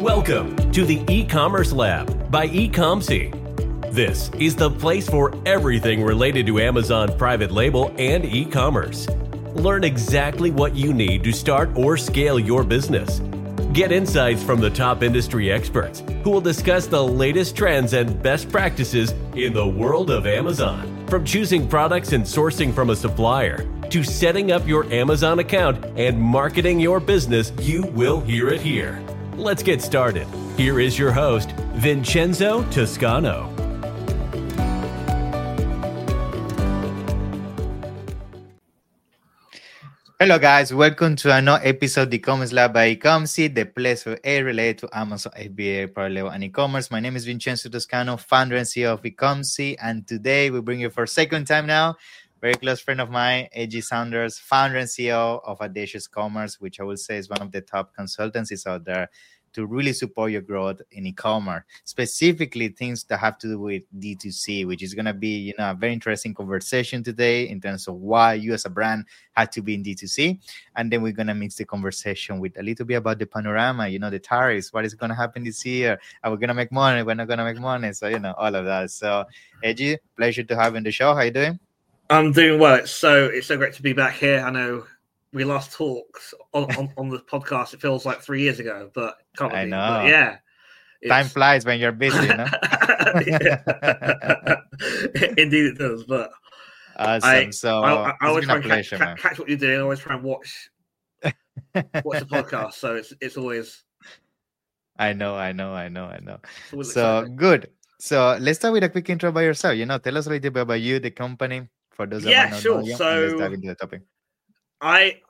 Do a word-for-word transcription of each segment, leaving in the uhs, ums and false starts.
Welcome to the E-Commerce Lab by Ecomcy. This is the place for everything related to Amazon private label and e-commerce. Learn exactly what you need to start or scale your business. Get insights from the top industry experts who will discuss the latest trends and best practices in the world of Amazon. From choosing products and sourcing from a supplier to setting up your Amazon account and marketing your business, you will hear it here. Let's get started. Here is your host, Vincenzo Toscano. Hello guys, welcome to another episode of the E-Commerce Lab by Ecomcy, the place for a related to Amazon F B A, private label, and e-commerce. My name is Vincenzo Toscano, founder and C E O of Ecomcy, and today we bring you for a second time now, very close friend of mine, A J Saunders, founder and C E O of Audacious Commerce, which I will say is one of the top consultancies out there to really support your growth in e-commerce, specifically things that have to do with D two C, which is going to be, you know, a very interesting conversation today in terms of why you as a brand had to be in D two C. And then we're going to mix the conversation with a little bit about the panorama, you know, the tariffs, what is going to happen this year? Are we going to make money? We're not going to make money. So, you know, all of that. So, A J, pleasure to have you on the show. How you doing? I'm doing well. It's so, it's so great to be back here. I know we last talked on, on, on the podcast. It feels like three years ago, but can't I be. know. But yeah, time flies when you're busy, you know. Indeed, it does. But awesome. I, so I, I, I always try and pleasure, catch, catch, catch what you're doing. I always try and watch watch the podcast. So it's it's always. I know, I know, I know, I know. So exciting. Good. So let's start with a quick intro by yourself. You know, tell us a little bit about you, the company, for those that yeah, might not sure. know you. So let's dive into the topic. I,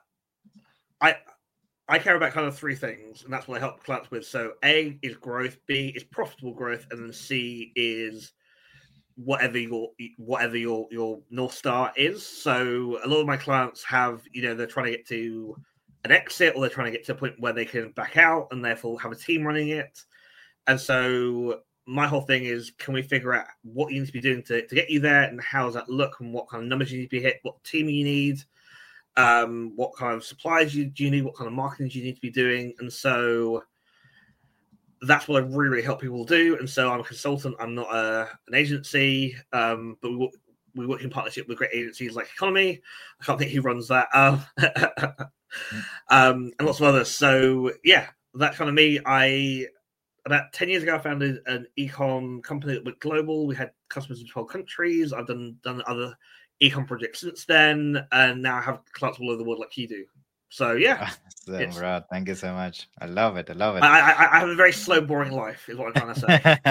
I, I care about kind of three things, and that's what I help clients with. So A is growth, B is profitable growth, and then C is whatever your whatever your your North Star is. So a lot of my clients have, you know, they're trying to get to an exit, or they're trying to get to a point where they can back out and therefore have a team running it. And so my whole thing is, can we figure out what you need to be doing to, to get you there, and how does that look, and what kind of numbers you need to be hit, what team you need, um, what kind of supplies you, do you need, what kind of marketing do you need to be doing. And so that's what I really, really help people do. And so I'm a consultant. I'm not a, an agency, um, but we, we work in partnership with great agencies like Economy. I can't think who runs that. Um, um, and lots of others. So yeah, that's kind of me. I About ten years ago, I founded an e-com company that went global. We had customers in twelve countries. I've done done other e-com projects since then, and now I have clients all over the world like you do. So yeah, so, bro, thank you so much. I love it. I love it. I, I, I have a very slow, boring life, is what I'm trying to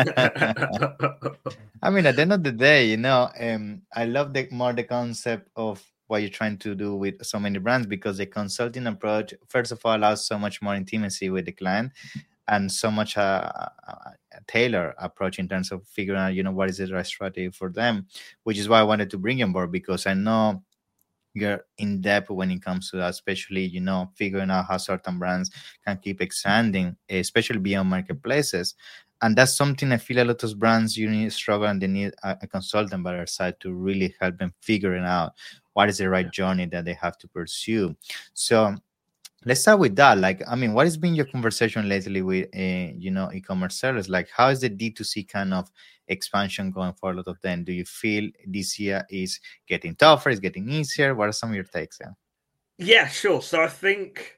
say. I mean, at the end of the day, you know, um, I love the more the concept of what you're trying to do with so many brands, because the consulting approach, first of all, allows so much more intimacy with the client, and so much uh, a tailored approach in terms of figuring out, you know, what is the right strategy for them, which is why I wanted to bring you on board, because I know you're in depth when it comes to that, especially, you know, figuring out how certain brands can keep expanding, especially beyond marketplaces. And that's something I feel a lot of brands, you need struggle, and they need a, a consultant by their side to really help them figuring out what is the right journey that they have to pursue. So let's start with that. Like, I mean, what has been your conversation lately with, uh, you know, e-commerce sellers? Like, how is the D two C kind of expansion going for a lot of them? Do you feel this year is getting tougher, is getting easier? What are some of your takes? Yeah, yeah, sure. So I think,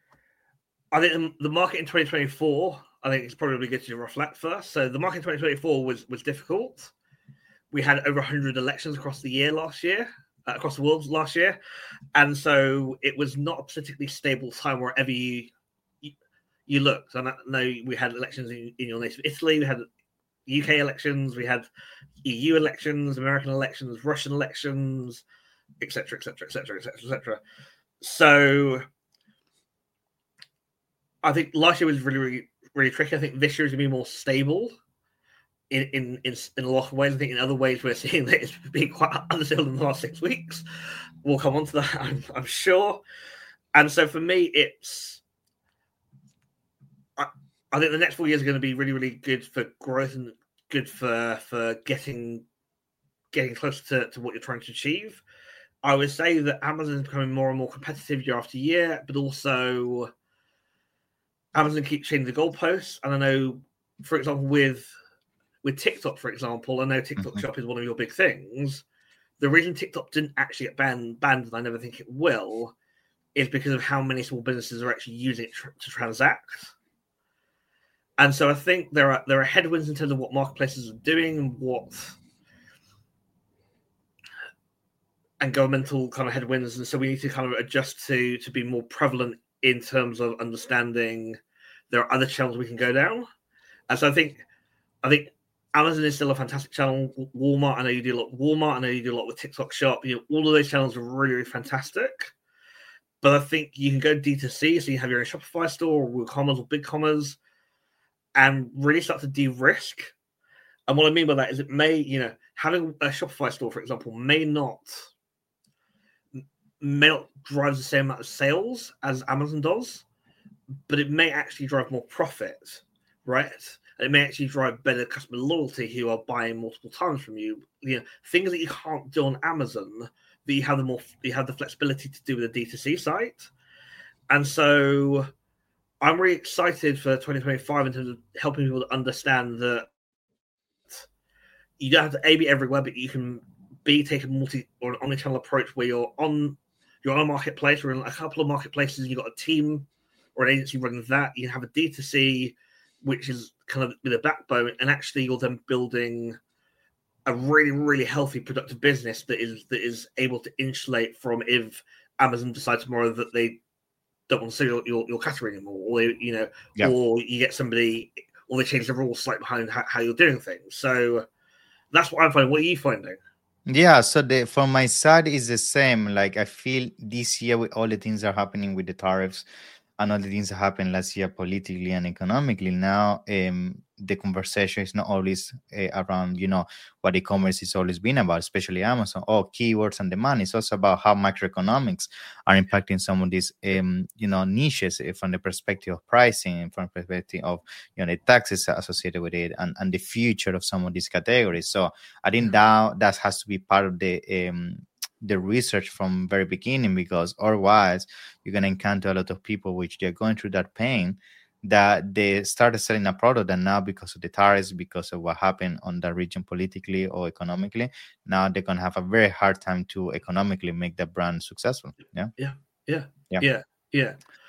I think the market in twenty twenty-four, I think it's probably good to reflect first. So the market in twenty twenty-four was was difficult. We had over one hundred elections across the year last year. Uh, across the world last year, and so it was not a particularly stable time wherever you you, you looked. And I know we had elections in, in your nation, Italy. We had U K elections. We had E U elections, American elections, Russian elections, et cetera, et cetera, et cetera, et cetera, et cetera. So I think last year was really, really, really tricky. I think this year is going to be more stable. In, in in in a lot of ways. I think in other ways we're seeing that it's been quite unsettled in the last six weeks. We'll come on to that, I'm, I'm sure. And so for me, it's I, I think the next four years are going to be really, really good for growth and good for for getting getting closer to, to what you're trying to achieve. I would say that Amazon is becoming more and more competitive year after year, but also Amazon keeps changing the goalposts, and I know, for example, with with TikTok, for example, I know TikTok Mhm. Shop is one of your big things. The reason TikTok didn't actually get banned, banned, and I never think it will, is because of how many small businesses are actually using it tr- to transact. And so I think there are there are headwinds in terms of what marketplaces are doing and what and governmental kind of headwinds, and so we need to kind of adjust to to be more prevalent in terms of understanding there are other channels we can go down. And so I think I think Amazon is still a fantastic channel. Walmart, I know you do a lot with Walmart. I know you do a lot with TikTok Shop. You know, all of those channels are really, really fantastic. But I think you can go D two C, so you have your own Shopify store or WooCommerce or BigCommerce, and really start to de-risk. And what I mean by that is it may, you know, having a Shopify store, for example, may not may not drive the same amount of sales as Amazon does, but it may actually drive more profit, right? And it may actually drive better customer loyalty who are buying multiple times from you. You know, things that you can't do on Amazon, that you have the more you have the flexibility to do with a D two C site. And so I'm really excited for twenty twenty-five in terms of helping people to understand that you don't have to A be everywhere, but you can B take a multi or an omnichannel approach where you're on you're on a marketplace or in a couple of marketplaces, and you've got a team or an agency running that. You have a D two C, which is kind of with a backbone, and actually you're then building a really, really healthy, productive business that is that is able to insulate from if Amazon decide tomorrow that they don't want to sell your, your, your category anymore, or they, you know, Yeah. or you get somebody, or they change the rules slightly behind how, how you're doing things. So that's what I'm finding. What are you finding? Yeah, so the from my side is the same. Like I feel this year with all the things that are happening with the tariffs and all the things that happened last year politically and economically. Now, um, the conversation is not always uh, around, you know, what e-commerce is always been about, especially Amazon. Oh, keywords and demand. It's also about how macroeconomics are impacting some of these, um, you know, niches uh, from the perspective of pricing, from the perspective of, you know, the taxes associated with it, and, and the future of some of these categories. So I think that that has to be part of the um, the research from very beginning, because otherwise you're going to encounter a lot of people which they're going through that pain, that they started selling a product, and now because of the tariffs, because of what happened on that region politically or economically, now they're going to have a very hard time to economically make that brand successful. Yeah. Yeah. Yeah. Yeah. Yeah. Yeah.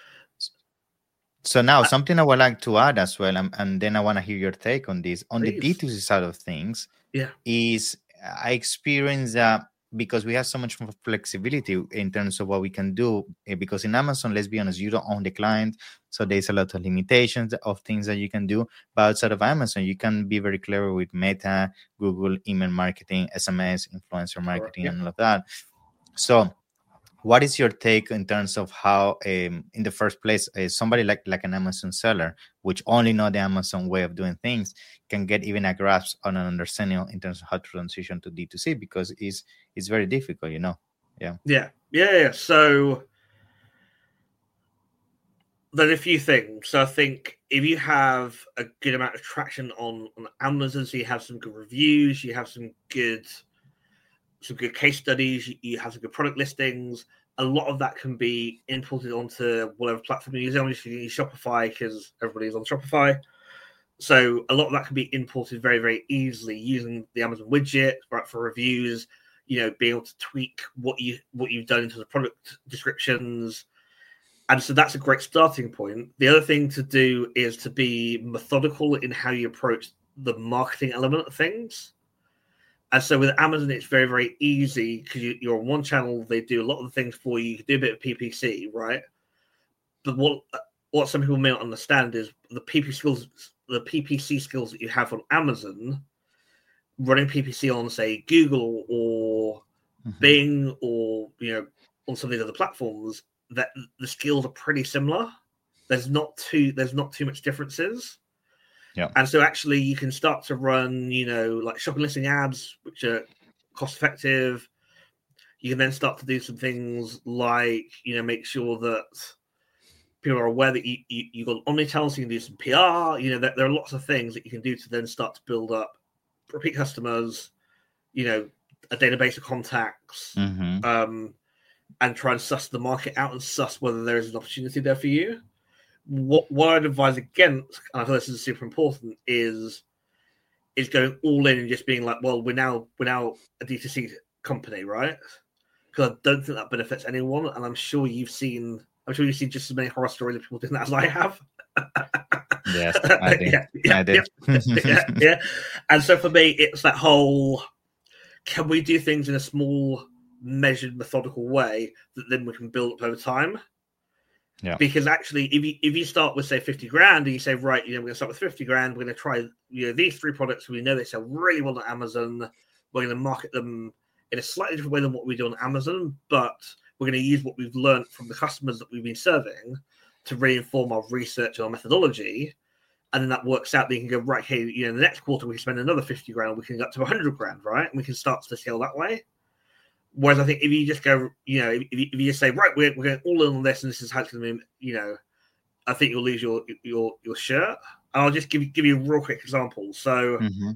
So now something I would like to add as well, and, and then I want to hear your take on this. On Please. the D two C side of things, yeah, is I experience that because we have so much more flexibility in terms of what we can do. Because in Amazon, let's be honest, you don't own the client, so there's a lot of limitations of things that you can do. But outside of Amazon, you can be very clever with Meta, Google, email marketing, S M S, influencer marketing, yeah. and all of that. So what is your take in terms of how, um, in the first place, uh, somebody like, like an Amazon seller, which only know the Amazon way of doing things, can get even a grasp on an understanding in terms of how to transition to D two C, because it's, it's very difficult, you know? Yeah. Yeah. Yeah. yeah. So there's a few things. So I think if you have a good amount of traction on, on Amazon, so you have some good reviews, you have some good some good case studies, you have some good product listings, a lot of that can be imported onto whatever platform you're using. Obviously, you use Shopify because everybody's on Shopify. So a lot of that can be imported very, very easily using the Amazon widget, right, for reviews, you know, being able to tweak what, you, what you've done into the product descriptions. And so that's a great starting point. The other thing to do is to be methodical in how you approach the marketing element of things. And so with Amazon, it's very, very easy because you, you're on one channel. They do a lot of the things for you. You can do a bit of P P C, right? But what what some people may not understand is the P P C skills, the P P C skills that you have on Amazon, running P P C on, say, Google or mm-hmm. Bing or, you know, on some of these other platforms, that the skills are pretty similar. There's not too there's not too much differences. Yeah. And so actually you can start to run, you know, like shopping listing ads, which are cost effective. You can then start to do some things like, you know, make sure that people are aware that you, you, you got omnichannel, so you can do some P R. You know, there, there are lots of things that you can do to then start to build up repeat customers, you know, a database of contacts, mm-hmm. um, and try and suss the market out and suss whether there is an opportunity there for you. what what I'd advise against, and I feel this is super important, is is going all in and just being like, well, we're now we're now a D two C company, right? Because I don't think that benefits anyone, and I'm sure you've seen I'm sure you've seen just as many horror stories of people doing that as I have. Yes, I did. yeah, yeah, I did. Yeah, yeah, yeah. And so for me, it's that whole: can we do things in a small, measured, methodical way that then we can build up over time? Yeah. Because actually, if you if you start with say fifty grand and you say, right, you know, we're gonna start with fifty grand, we're gonna try you know these three products, we know they sell really well on Amazon, we're gonna market them in a slightly different way than what we do on Amazon, but we're gonna use what we've learned from the customers that we've been serving to re-inform our research and our methodology, and then that works out. Then you can go, right, hey, you know, the next quarter we can spend another fifty grand, we can get up to one hundred grand, right? And we can start to scale that way. Whereas I think if you just go, you know, if you, if you just say, right, we're, we're going all in on this, and this is how it's going to be, you know, I think you'll lose your your your shirt. And I'll just give you give you a real quick example. So, Mm-hmm.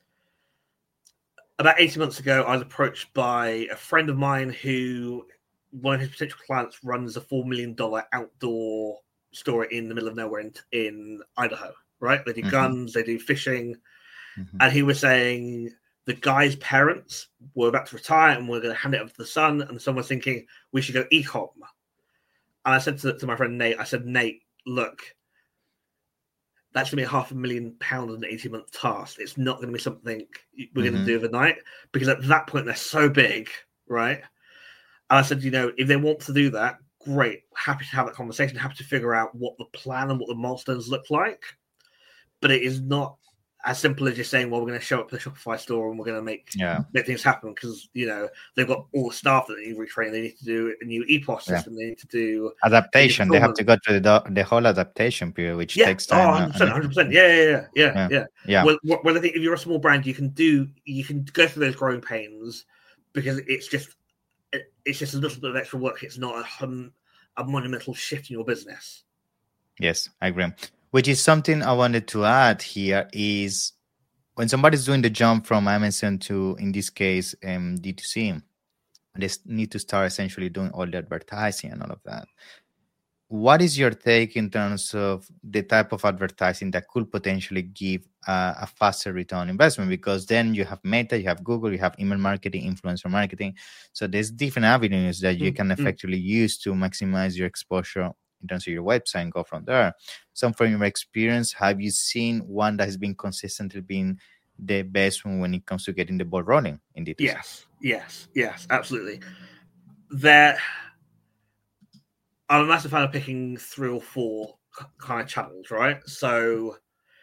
about eighteen months ago, I was approached by a friend of mine who, one of his potential clients, runs a four million dollar outdoor store in the middle of nowhere in, in Idaho. Right? They do Mm-hmm. guns, they do fishing, Mm-hmm. and he was saying the guy's parents were about to retire and we're going to hand it over to the son, and the son was thinking we should go e-com. And I said to, to my friend Nate, I said, Nate, look, that's going to be a half a million pounds in an eighteen-month task. It's not going to be something we're Mm-hmm. going to do overnight, because at that point they're so big, right? And I said, you know, if they want to do that, great. Happy to have that conversation, happy to figure out what the plan and what the milestones look like. But it is not as simple as just saying, well, we're going to show up to the Shopify store and we're going to make, Yeah. make things happen, because, you know, they've got all the staff that they need to retrain. They need to do a new E P O S Yeah. system. They need to do Adaptation. They have fulfillment. to go through the the whole adaptation period, which Yeah, takes oh, time. one hundred percent, one hundred percent. Yeah, yeah, yeah, yeah, Yeah. yeah. Yeah. Well, well, well, I think if you're a small brand, you can do, you can go through those growing pains, because it's just, it, it's just a little bit of extra work. It's not a, hum, a monumental shift in your business. Yes, I agree. Which is something I wanted to add here is when somebody's doing the jump from Amazon to, in this case, um, D two C, they s- need to start essentially doing all the advertising and all of that. What is your take in terms of the type of advertising that could potentially give uh, a faster return on investment? Because then you have Meta, you have Google, you have email marketing, influencer marketing. So there's different avenues that you can Mm-hmm. effectively use to maximize your exposure in terms of your website and go from there. So from your experience, have you seen one that has been consistently been the best one when it comes to getting the ball rolling in D two C? Yes, yes, yes, absolutely. There, I'm a massive fan of picking three or four k- kind of channels, right? So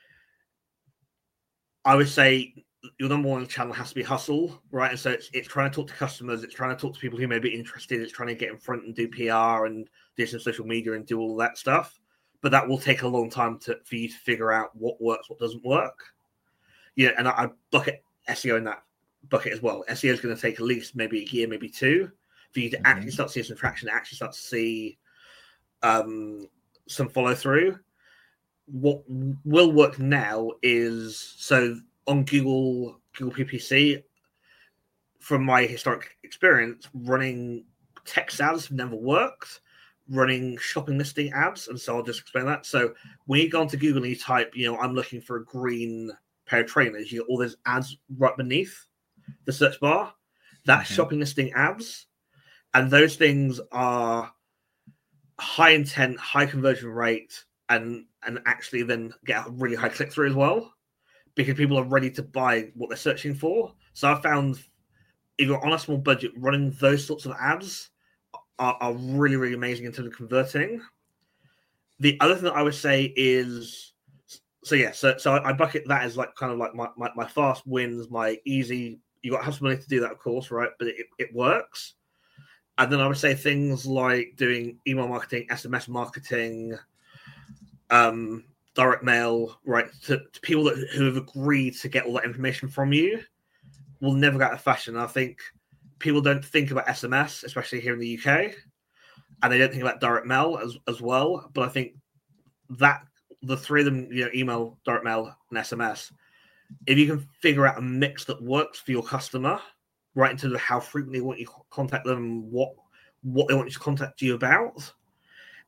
I would say your number one channel has to be hustle, right? And so it's it's trying to talk to customers, it's trying to talk to people who may be interested, it's trying to get in front and do P R and do some social media and do all that stuff. But that will take a long time to for you to figure out what works, what doesn't work. Yeah, and I, I bucket S E O in that bucket as well. S E O is going to take at least maybe a year, maybe two, for you to Mhm. actually start seeing some traction, actually start to see um, some follow through. What will work now is, so on Google, Google P P C, from my historic experience, running text ads have never worked. Running shopping listing ads, and so I'll just explain that. So when you go onto Google and you type, you know, I'm looking for a green pair of trainers, you get all those ads right beneath the search bar. That's Mhm. shopping listing ads, and those things are high intent, high conversion rate, and and actually then get a really high click through as well, because people are ready to buy what they're searching for. So I found if you're on a small budget, running those sorts of ads are, are really, really amazing in terms of converting. The other thing that I would say is, so yeah, so so I, I bucket that as like kind of like my, my, my fast wins, my easy. You got to have some money to do that, of course, right? But it, it works. And then I would say things like doing email marketing, S M S marketing, um, direct mail, right, to, to people that who have agreed to get all that information from you will never go out of fashion. I think people don't think about S M S, especially here in the U K, and they don't think about direct mail as, as well. But I think that the three of them, you know, email, direct mail, and S M S, if you can figure out a mix that works for your customer, right, in terms of how frequently you want you to contact them, what what they want you to contact you about,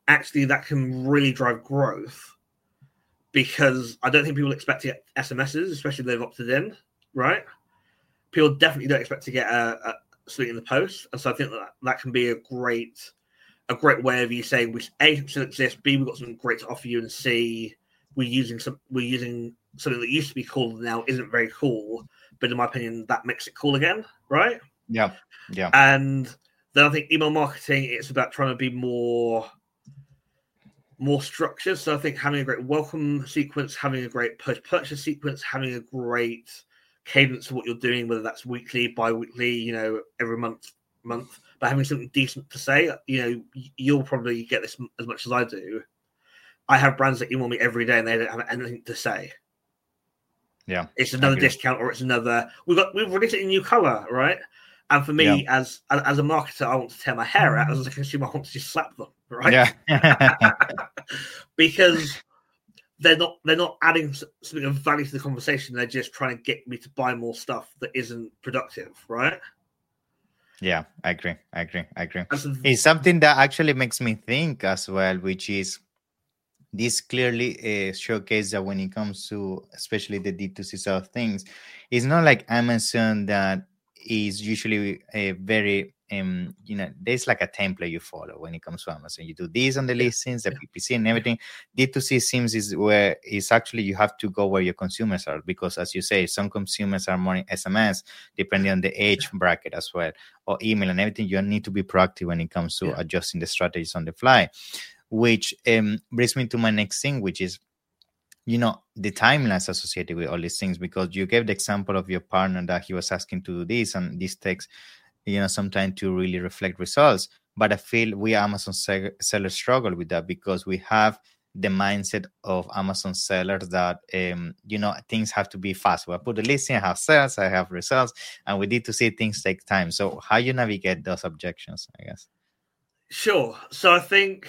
actually that can really drive growth, because I don't think people expect to get S M Ses, especially if they've opted in, right? People definitely don't expect to get a, a something in the post, and so I think that that can be a great, a great way of you saying, we A, still exist, B, we've got something great to offer you, and C, we're using some, we're using something that used to be cool and now isn't very cool, but in my opinion, that makes it cool again, right? Yeah, yeah. And then I think email marketing, it's about trying to be more, more structured. So I think having a great welcome sequence, having a great post-purchase sequence, having a great cadence of what you're doing, whether that's weekly, bi-weekly, you know, every month, month, but having something decent to say. You know, you'll probably get this as much as I do. I have brands that email me every day and they don't have anything to say. Yeah, it's another discount, or it's another. We've got we've released it in a new color, right? And for me, yeah. as as a marketer, I want to tear my hair out. As a consumer, I want to just slap them, right? Yeah, because they're not they're not adding something of value to the conversation. They're just trying to get me to buy more stuff that isn't productive, right? Yeah, I agree. I agree. I agree. The, it's something that actually makes me think as well, which is. This clearly uh, showcases that when it comes to especially the D two C side of things, it's not like Amazon that is usually a very, um, you know, there's like a template you follow when it comes to Amazon. You do this on the listings, the P P C and everything. D two C seems is where it's actually you have to go where your consumers are, because as you say, some consumers are more in S M S, depending on the age bracket as well, or email and everything. You need to be proactive when it comes to yeah. adjusting the strategies on the fly. Which um, brings me to my next thing, which is, you know, the timelines associated with all these things, because you gave the example of your partner that he was asking to do this, and this takes, you know, some time to really reflect results. But I feel we Amazon sellers struggle with that, because we have the mindset of Amazon sellers that, um, you know, things have to be fast. Well, I put the listing, I have sales, I have results, and we need to see things take time. So how you navigate those objections, I guess? Sure. So I think...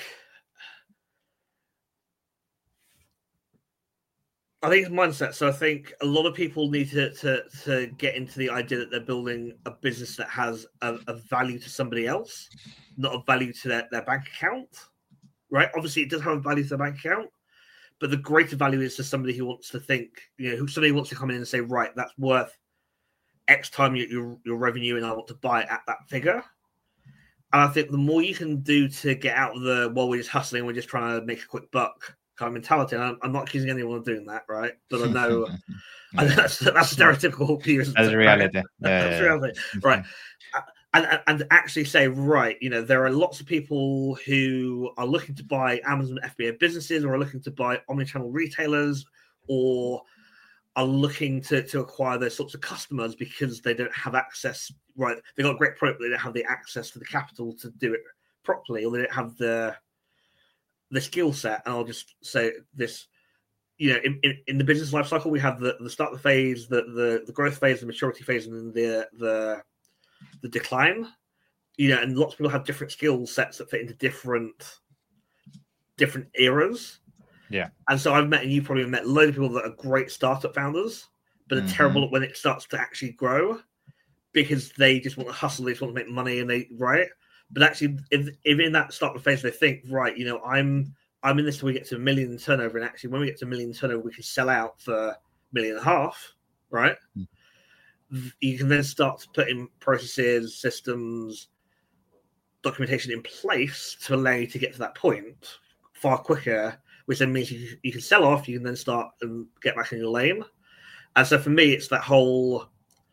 I think it's mindset. So I think a lot of people need to, to, to get into the idea that they're building a business that has a, a value to somebody else, not a value to their, their bank account, right? Obviously, it does have a value to their bank account, but the greater value is to somebody who wants to think, you know, who somebody who wants to come in and say, right, that's worth X time your, your, your revenue, and I want to buy it at that figure. And I think the more you can do to get out of the, well, we're just hustling, we're just trying to make a quick buck kind of mentality. And I'm, I'm not accusing anyone of doing that, right? But I know I, that's that's stereotypical. That's reality. Right? Yeah, that's yeah, reality, yeah. Right? And and actually say, right, you know, there are lots of people who are looking to buy Amazon F B A businesses, or are looking to buy omnichannel retailers, or are looking to, to acquire those sorts of customers because they don't have access. Right, they got a great product, but they don't have the access to the capital to do it properly, or they don't have the the skill set. And I'll just say this, you know, in, in, in the business life cycle, we have the, the start phase, the, the the growth phase, the maturity phase, and then the the the decline. You know, and lots of people have different skill sets that fit into different different eras. Yeah. And so I've met, and you've probably met, loads of people that are great startup founders, but are mm-hmm. terrible when it starts to actually grow, because they just want to hustle, they just want to make money, and they right. But actually, if, if in that startup phase they think, right, you know, I'm I'm in this till we get to a million in turnover, and actually when we get to a million in turnover, we can sell out for a million and a half, right? Mm-hmm. You can then start to put in processes, systems, documentation in place to allow you to get to that point far quicker, which then means you, you can sell off, you can then start and get back in your lane. And so for me, it's that whole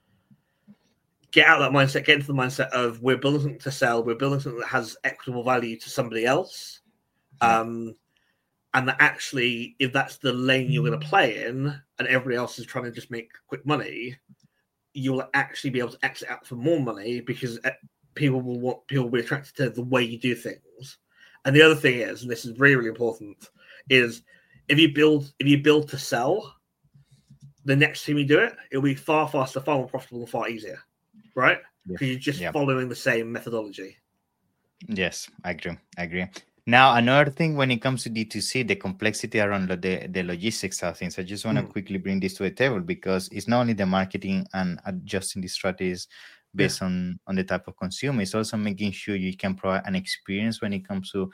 get out of that mindset, get into the mindset of we're building something to sell, we're building something that has equitable value to somebody else. Um, and that actually, if that's the lane you're going to play in, and everybody else is trying to just make quick money, you'll actually be able to exit out for more money, because people will want, people will be attracted to the way you do things. And the other thing is, and this is really, really important, is if you build, if you build to sell, the next time you do it, it'll be far faster, far more profitable, and far easier. Right? Because yeah. you're just yeah. following the same methodology. Yes, I agree. I agree. Now, another thing when it comes to D two C, the complexity around the, the logistics of things. I just want to mm. quickly bring this to the table, because it's not only the marketing and adjusting the strategies based yeah. on, on the type of consumer, it's also making sure you can provide an experience when it comes to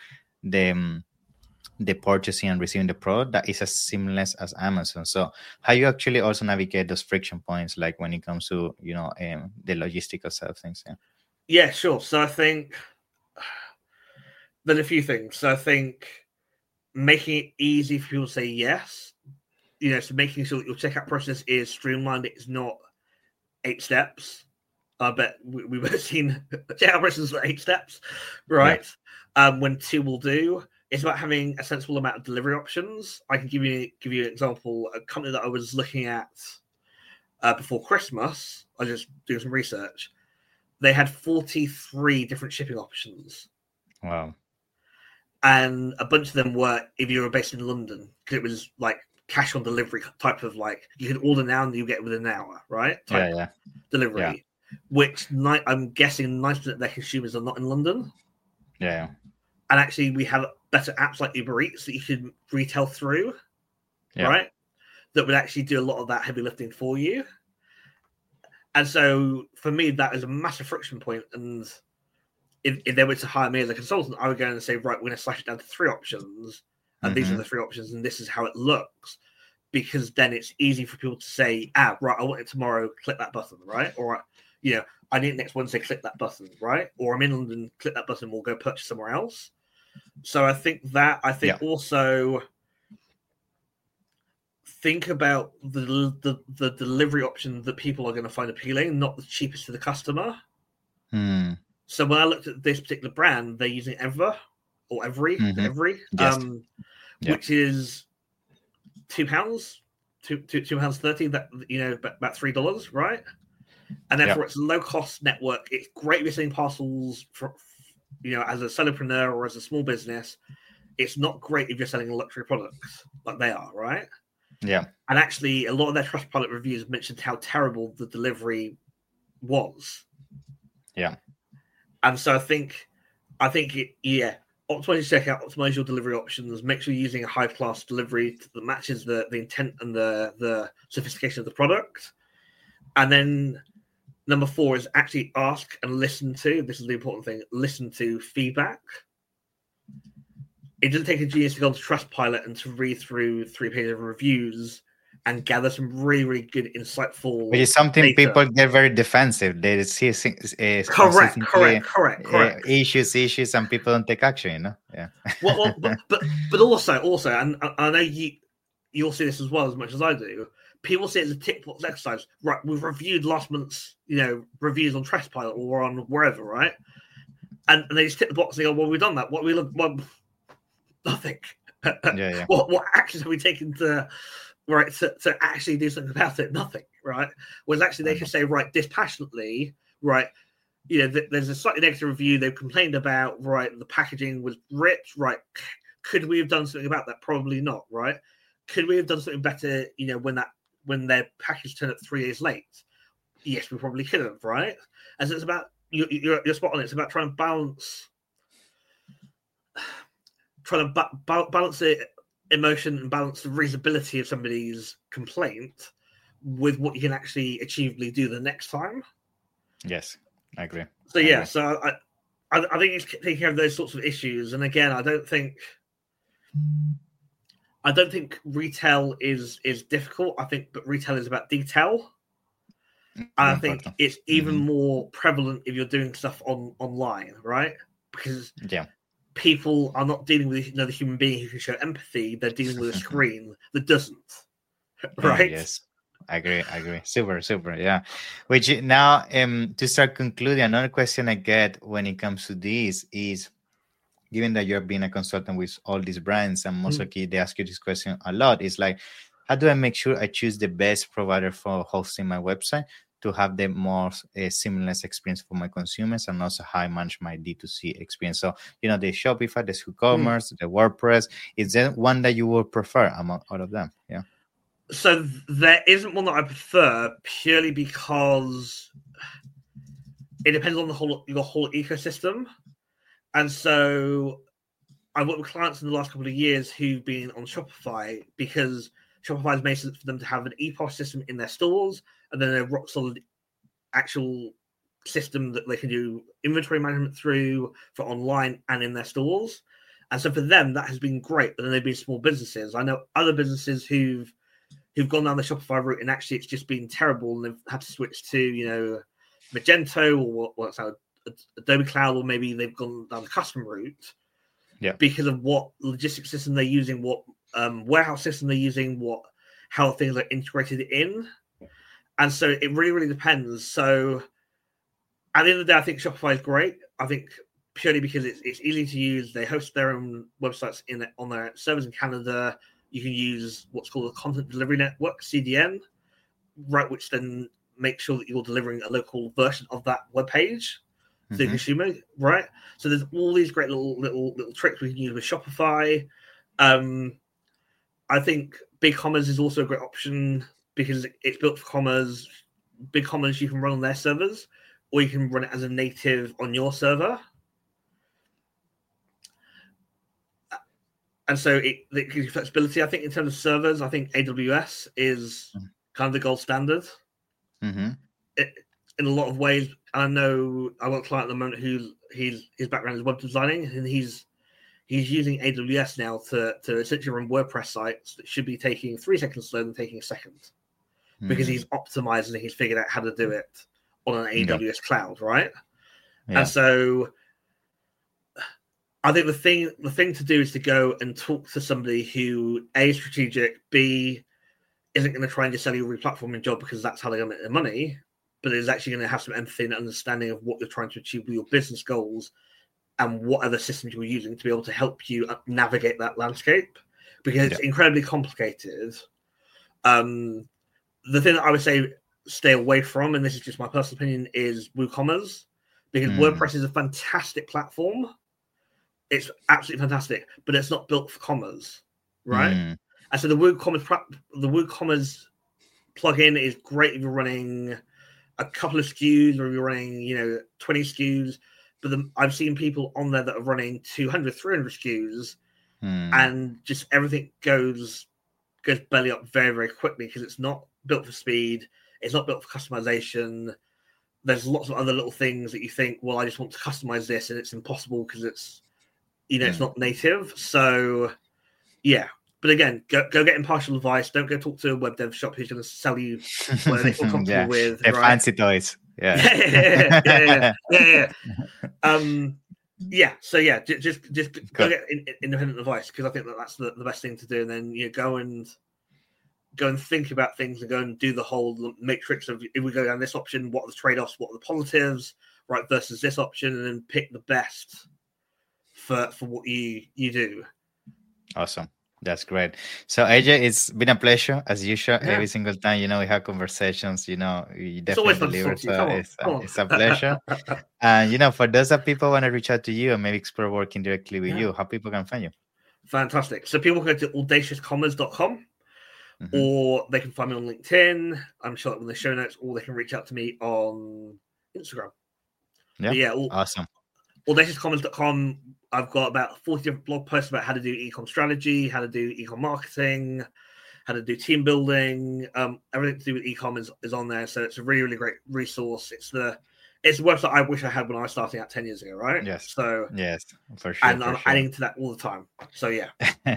the um, the purchasing and receiving the product that is as seamless as Amazon. So how you actually also navigate those friction points, like when it comes to, you know, um, the logistical side of things? Yeah. Yeah, sure. So I think there's a few things. So I think making it easy for people to say yes, you know, so making sure that your checkout process is streamlined. It's not eight steps. I bet we, we've seen checkout processes for eight steps, right? Yeah. Um, when two will do. It's about having a sensible amount of delivery options. I can give you give you an example. A company that I was looking at uh, before Christmas, I was just doing some research. They had forty-three different shipping options. Wow. And a bunch of them were if you were based in London, because it was like cash on delivery type of, like, you can order now and you get it within an hour, right? Type yeah, yeah. Delivery, yeah. Which ni- I'm guessing ninety percent of their consumers are not in London. Yeah. And actually, we have better apps like Uber Eats that you can retail through, yeah. right? That would actually do a lot of that heavy lifting for you. And so, for me, that is a massive friction point. And if, if they were to hire me as a consultant, I would go and say, right, we're going to slash it down to three options. And mm-hmm. these are the three options, and this is how it looks. Because then it's easy for people to say, ah, right, I want it tomorrow, click that button, right? Or, you know, I need it next Wednesday, click that button, right? Or I'm in London, click that button, we'll go purchase somewhere else. So I think that, I think yeah. also think about the, the the delivery option that people are going to find appealing, not the cheapest to the customer. Hmm. So when I looked at this particular brand, they're using Ever or Every, mm-hmm. Every, yes. um, yeah. which is two pounds, two two two pounds thirty. That, you know, about three dollars, right? And therefore, yeah. it's a low cost network. It's great for selling parcels for, you know, as a solopreneur or as a small business. It's not great if you're selling luxury products like they are, right? Yeah. And actually, a lot of their Trustpilot reviews mentioned how terrible the delivery was. Yeah. And so I think, I think, it, yeah, optimize your checkout, optimize your delivery options, make sure you're using a high class delivery that matches the, the intent and the, the sophistication of the product. And then number four is actually ask and listen to, this is the important thing, listen to feedback. It doesn't take a genius to go onto Trustpilot and to read through three pages of reviews and gather some really, really good, insightful Which is something data. People get very defensive. They see uh, correct, correct, correct, correct. Uh, issues, issues, and people don't take action, you know? Yeah. well, well but, but but also, also, and I know you, you'll see this as well as much as I do, people see it as a tick box exercise. Right, we've reviewed last month's, you know, reviews on Trustpilot or on wherever, right? And, and they just tick the box and they go, well, we've done that. What we look, well, nothing. Yeah, yeah. what what actions have we taken to, right, to, to actually do something about it? Nothing, right? Whereas actually they can say, right, dispassionately, right, you know, th- there's a slightly negative review they've complained about, right, the packaging was ripped, right, could we have done something about that? Probably not, right? Could we have done something better, you know, when that when their package turned up three days late? Yes, we probably could have, right? As it's about, you, you're, you're spot on, it's about trying to balance trying to ba- ba- balance the emotion and balance the reasonability of somebody's complaint with what you can actually achievably do the next time. Yes, I agree. So I yeah, agree. so I, I, I think it's taking care of those sorts of issues. And again, I don't think, I don't think retail is is difficult. I think, but retail is about detail. And I think it's even mm-hmm. more prevalent if you're doing stuff on online, right? Because yeah. people are not dealing with another human being who can show empathy. They're dealing with a screen that doesn't, right? Oh, yes, I agree. I agree. Super, super. Yeah. Which now, um, to start concluding, another question I get when it comes to this is, given that you're being a consultant with all these brands, and most likely mm. they ask you this question a lot, is like, how do I make sure I choose the best provider for hosting my website to have the more uh, seamless experience for my consumers, and also how I manage my D two C experience? So, you know, the Shopify, the WooCommerce, mm. the WordPress, is there one that you would prefer among all of them? Yeah. So there isn't one that I prefer, purely because it depends on the whole your whole ecosystem. And so I've worked with clients in the last couple of years who've been on Shopify because Shopify has made sense for them to have an E P O S system in their stores, and then a rock solid actual system that they can do inventory management through for online and in their stores. And so for them, that has been great. But then they've been small businesses. I know other businesses who've who've gone down the Shopify route, and actually it's just been terrible, and they've had to switch to, you know, Magento or what's what, Adobe Cloud, or maybe they've gone down the custom route. Yeah. Because of what logistics system they're using, what um, warehouse system they're using, what how things are integrated in. And so it really, really depends. So at the end of the day, I think Shopify is great. I think purely because it's it's easy to use. They host their own websites in on their servers in Canada. You can use what's called a content delivery network, C D N, right, which then makes sure that you're delivering a local version of that web page to mm-hmm. the consumer, right? So there's all these great little little little tricks we can use with Shopify. Um, I think BigCommerce is also a great option because it's built for commerce. BigCommerce you can run on their servers, or you can run it as a native on your server. And so it, it gives you flexibility. I think in terms of servers, I think A W S is mm-hmm. kind of the gold standard. Mm-hmm. It, in a lot of ways, I know I've got a client at the moment who he's, his background is web designing, and he's he's using A W S now to, to essentially run WordPress sites that should be taking three seconds slower than taking a second. Mm-hmm. Because he's optimized and he's figured out how to do it on an A W S yeah. cloud, right? Yeah. And so I think the thing the thing to do is to go and talk to somebody who A is strategic, B isn't going to try and just sell you a replatforming job because that's how they're going to make their money, but is actually going to have some empathy and understanding of what you're trying to achieve with your business goals and what other systems you're using to be able to help you navigate that landscape, because it's yeah. incredibly complicated. Um, the thing that I would say stay away from, and this is just my personal opinion, is WooCommerce, because mm. WordPress is a fantastic platform. It's absolutely fantastic, but it's not built for commerce, right? Mm. And so the WooCommerce the WooCommerce plugin is great if you're running a couple of S K Us, or if you're running, you know, twenty S K Us. But the, I've seen people on there that are running two hundred, three hundred S K Us, mm. and just everything goes goes belly up very, very quickly because it's not built for speed. It's not built for customization. There's lots of other little things that you think, well, I just want to customize this, and it's impossible because it's, you know, mm. it's not native. So, yeah. But again, go go get impartial advice. Don't go talk to a web dev shop who's going to sell you what they feel comfortable yeah. with. They're right? fancy toys. Yeah. yeah, yeah, yeah, yeah, yeah, yeah. Um, yeah. So yeah, just just, just go get in, independent advice, because I think that that's the, the best thing to do. And then you know, go and go and think about things, and go and do the whole matrix of, if we go down this option, what are the trade-offs, what are the positives, right, versus this option, and then pick the best for for what you you do. Awesome. That's great. So A J, it's been a pleasure as usual. Yeah. Every single time, you know, we have conversations, you know, you definitely deliver. So it's, a, it's a pleasure. And, you know, for those that people want to reach out to you and maybe explore working directly with yeah. you, how people can find you? Fantastic. So people can go to audacious commerce dot com, mm-hmm. or they can find me on LinkedIn. I'm sure that in the show notes, or they can reach out to me on Instagram. Yeah, but yeah, all, awesome. audacious commerce dot com. I've got about forty different blog posts about how to do e-com strategy, how to do e-com marketing, how to do team building. Um, everything to do with e-com is, is on there. So it's a really, really great resource. It's the it's the website I wish I had when I was starting out ten years ago, right? Yes. So yes, for sure. And for I'm sure. adding to that all the time. So yeah.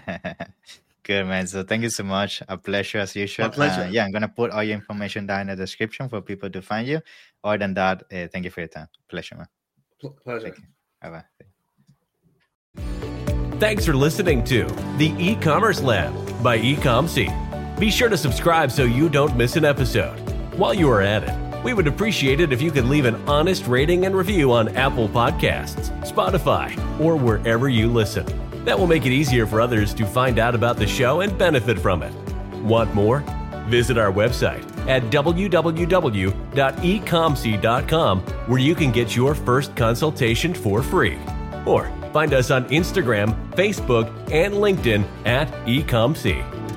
Good, man. So thank you so much. A pleasure as usual. My pleasure. Uh, yeah, I'm gonna put all your information down in the description for people to find you. Other than that, uh, thank you for your time. Pleasure, man. Pleasure. Bye bye. Thanks for listening to the E-Commerce Lab by Ecomcy. Be sure to subscribe so you don't miss an episode. While you are at it, we would appreciate it if you could leave an honest rating and review on Apple Podcasts, Spotify, or wherever you listen. That will make it easier for others to find out about the show and benefit from it. Want more? Visit our website at w w w dot ecomcy dot com, where you can get your first consultation for free. Or find us on Instagram, Facebook, and LinkedIn at Ecomcy.